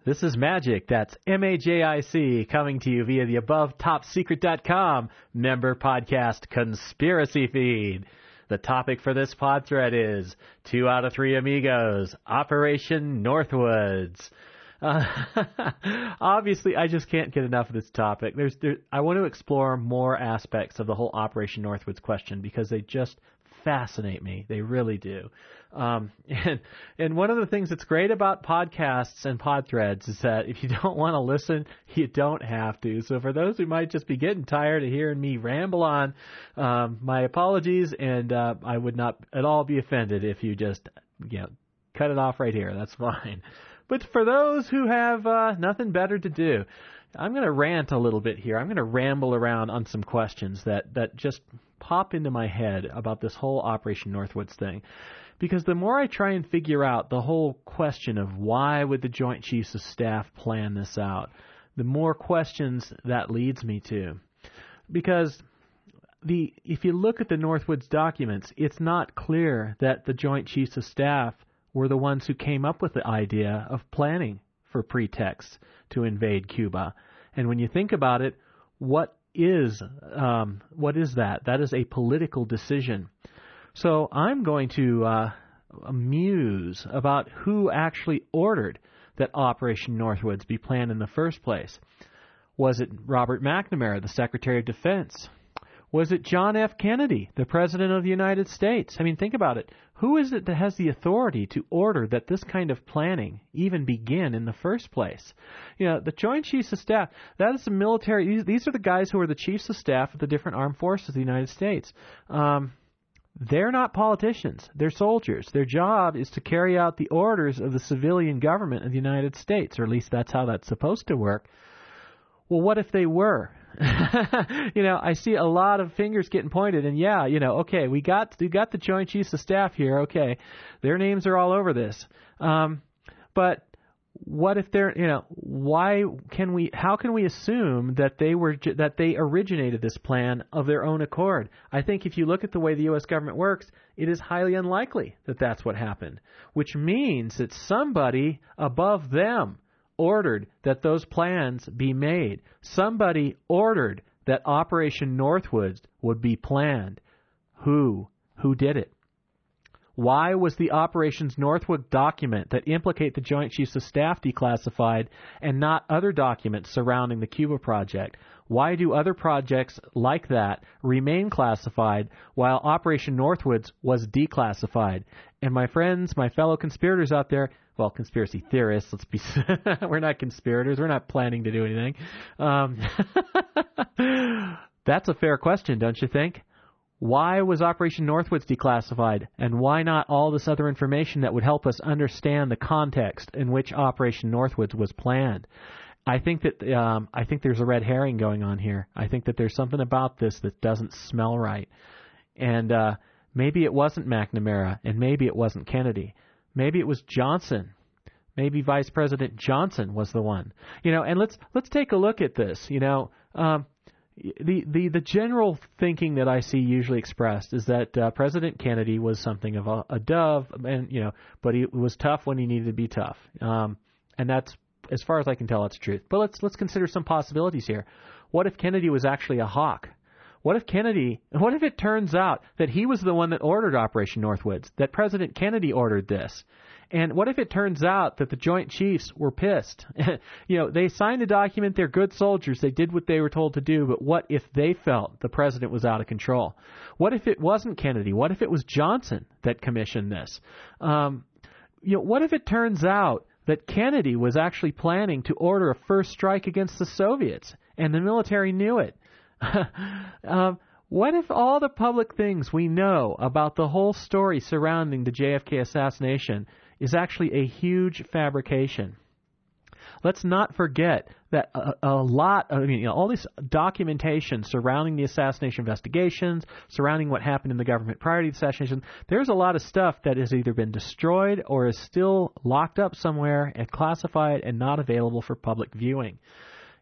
This is Magic, that's MAJIC, coming to you via the above topsecret.com member podcast conspiracy feed. The topic for this pod thread is 2 out of 3 amigos, Operation Northwoods. Obviously, I just can't get enough of this topic. I want to explore more aspects of the whole Operation Northwoods question because they just fascinate me. They really do. And one of the things that's great about podcasts and pod threads is that if you don't want to listen, you don't have to. So for those who might just be getting tired of hearing me ramble on, my apologies, and I would not at all be offended if you just cut it off right here. That's fine. But for those who have nothing better to do, I'm going to rant a little bit here. I'm going to ramble around on some questions that just pop into my head about this whole Operation Northwoods thing. Because the more I try and figure out the whole question of why would the Joint Chiefs of Staff plan this out, the more questions that leads me to. Because if you look at the Northwoods documents, it's not clear that the Joint Chiefs of Staff were the ones who came up with the idea of planning for pretexts to invade Cuba. And when you think about it, what is that? That is a political decision. So I'm going to muse about who actually ordered that Operation Northwoods be planned in the first place. Was it Robert McNamara, the Secretary of Defense? Was it John F. Kennedy, the President of the United States? I mean, think about it. Who is it that has the authority to order that this kind of planning even begin in the first place? The Joint Chiefs of Staff, that is the military. These are the guys who are the chiefs of staff of the different armed forces of the United States. They're not politicians. They're soldiers. Their job is to carry out the orders of the civilian government of the United States, or at least that's how that's supposed to work. Well, what if they were? I see a lot of fingers getting pointed, and okay, we got the Joint Chiefs of Staff here. Okay, their names are all over this. But what if they're, how can we assume that they originated this plan of their own accord? I think if you look at the way the U.S. government works, it is highly unlikely that that's what happened, which means that somebody above them ordered that those plans be made. Somebody ordered that Operation Northwoods would be planned. Who did it? Why was the Operations Northwood document that implicate the Joint Chiefs of Staff declassified and not other documents surrounding the Cuba project? Why do other projects like that remain classified while Operation Northwoods was declassified? And my friends, my fellow conspirators out there, well, conspiracy theorists, we're not conspirators. We're not planning to do anything. That's a fair question, don't you think? Why was Operation Northwoods declassified, and why not all this other information that would help us understand the context in which Operation Northwoods was planned? I think there's a red herring going on here. I think that there's something about this that doesn't smell right. And maybe it wasn't McNamara, and maybe it wasn't Kennedy. Maybe it was Johnson. Maybe Vice President Johnson was the one. And let's take a look at this. The general thinking that I see usually expressed is that President Kennedy was something of a dove, and but he was tough when he needed to be tough. And that's, as far as I can tell, that's truth. But let's consider some possibilities here. What if Kennedy was actually a hawk? What if it turns out that he was the one that ordered Operation Northwoods, that President Kennedy ordered this? And what if it turns out that the Joint Chiefs were pissed? They signed the document, they're good soldiers, they did what they were told to do, but what if they felt the president was out of control? What if it wasn't Kennedy? What if it was Johnson that commissioned this? What if it turns out that Kennedy was actually planning to order a first strike against the Soviets, and the military knew it? What if all the public things we know about the whole story surrounding the JFK assassination is actually a huge fabrication? Let's not forget that all this documentation surrounding the assassination investigations, surrounding what happened in the government prior to the assassination, there's a lot of stuff that has either been destroyed or is still locked up somewhere and classified and not available for public viewing.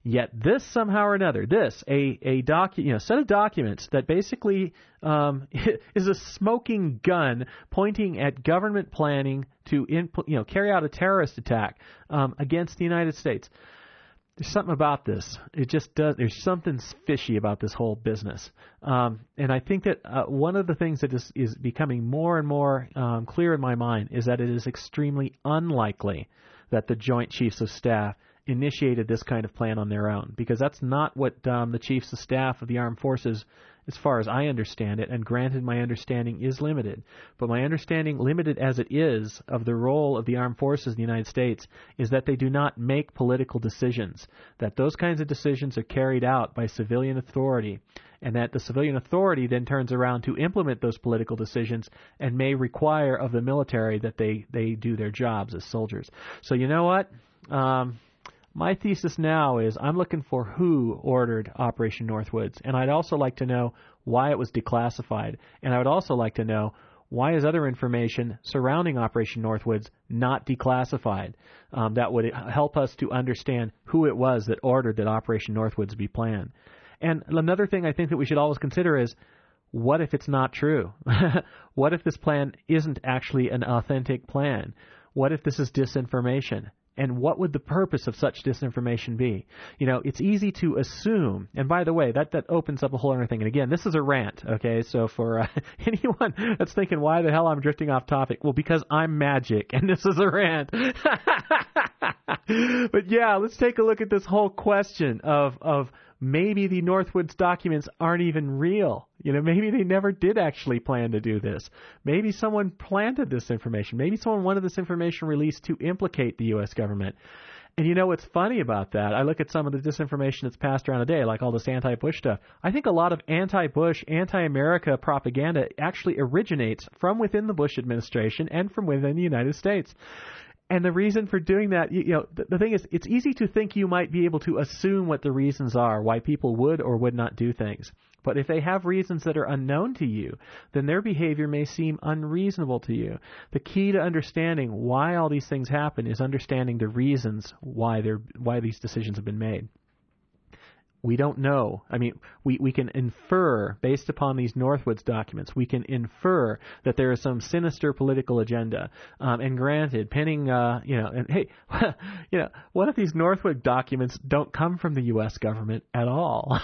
Yet this somehow or another, set of documents that basically is a smoking gun pointing at government planning to carry out a terrorist attack against the United States. There's something about this. It just does. There's something fishy about this whole business. And I think that one of the things that is becoming more and more clear in my mind is that it is extremely unlikely that the Joint Chiefs of Staff initiated this kind of plan on their own, because that's not what the Chiefs of Staff of the Armed Forces, as far as I understand it, and granted my understanding is limited, but my understanding, limited as it is, of the role of the Armed Forces in the United States is that they do not make political decisions, that those kinds of decisions are carried out by civilian authority, and that the civilian authority then turns around to implement those political decisions and may require of the military that they do their jobs as soldiers. So you know what? My thesis now is I'm looking for who ordered Operation Northwoods, and I'd also like to know why it was declassified, and I would also like to know why is other information surrounding Operation Northwoods not declassified. That would help us to understand who it was that ordered that Operation Northwoods be planned. And another thing I think that we should always consider is, what if it's not true? What if this plan isn't actually an authentic plan? What if this is disinformation? And what would the purpose of such disinformation be? It's easy to assume, and by the way, that opens up a whole other thing. And again, this is a rant, okay? So for anyone that's thinking, why the hell I'm drifting off topic? Well, because I'm magic, and this is a rant. But yeah, let's take a look at this whole question of maybe the Northwoods documents aren't even real. Maybe they never did actually plan to do this. Maybe someone planted this information. Maybe someone wanted this information released to implicate the U.S. government. And what's funny about that? I look at some of the disinformation that's passed around today, like all this anti-Bush stuff. I think a lot of anti-Bush, anti-America propaganda actually originates from within the Bush administration and from within the United States. And the reason for doing that, the thing is, it's easy to think you might be able to assume what the reasons are, why people would or would not do things. But if they have reasons that are unknown to you, then their behavior may seem unreasonable to you. The key to understanding why all these things happen is understanding the reasons why these decisions have been made. We don't know. I mean, we can infer, based upon these Northwoods documents, we can infer that there is some sinister political agenda. And granted, pending, and hey, what if these Northwood documents don't come from the U.S. government at all?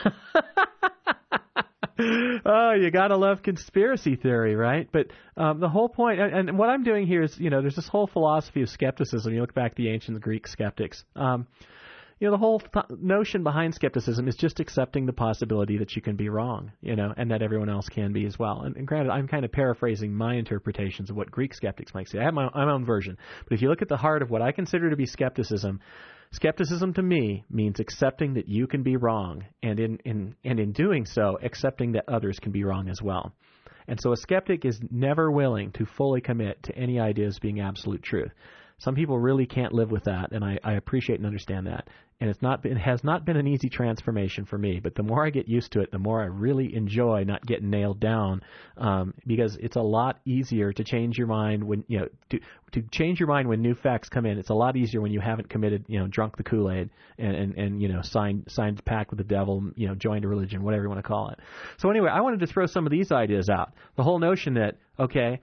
Oh, you gotta love conspiracy theory, right? But the whole point, and what I'm doing here is, there's this whole philosophy of skepticism. You look back at the ancient Greek skeptics. The whole notion behind skepticism is just accepting the possibility that you can be wrong, and that everyone else can be as well. And granted, I'm kind of paraphrasing my interpretations of what Greek skeptics might say. I have my own version. But if you look at the heart of what I consider to be skepticism to me means accepting that you can be wrong, and in doing so, accepting that others can be wrong as well. And so a skeptic is never willing to fully commit to any ideas being absolute truth. Some people really can't live with that, and I appreciate and understand that. And it has not been an easy transformation for me, but the more I get used to it, the more I really enjoy not getting nailed down, because it's a lot easier to change your mind when, to change your mind when new facts come in. It's a lot easier when you haven't committed, drunk the Kool-Aid and signed a pact with the devil, joined a religion, whatever you want to call it. So anyway, I wanted to throw some of these ideas out. The whole notion that, okay,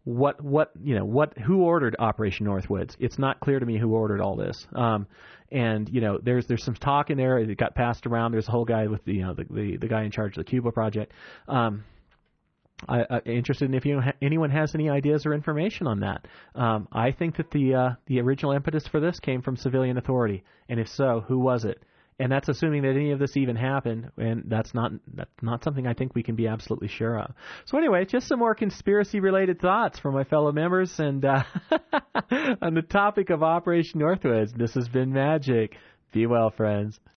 who ordered Operation Northwoods? It's not clear to me who ordered all this. And there's some talk in there. It got passed around. There's a whole guy with the guy in charge of the Cuba project. I'm interested in if anyone has any ideas or information on that. I think that the original impetus for this came from civilian authority, and if so, who was it? And that's assuming that any of this even happened, and that's not something I think we can be absolutely sure of. So anyway, just some more conspiracy-related thoughts from my fellow members, and on the topic of Operation Northwoods. This has been Magic. Be well, friends.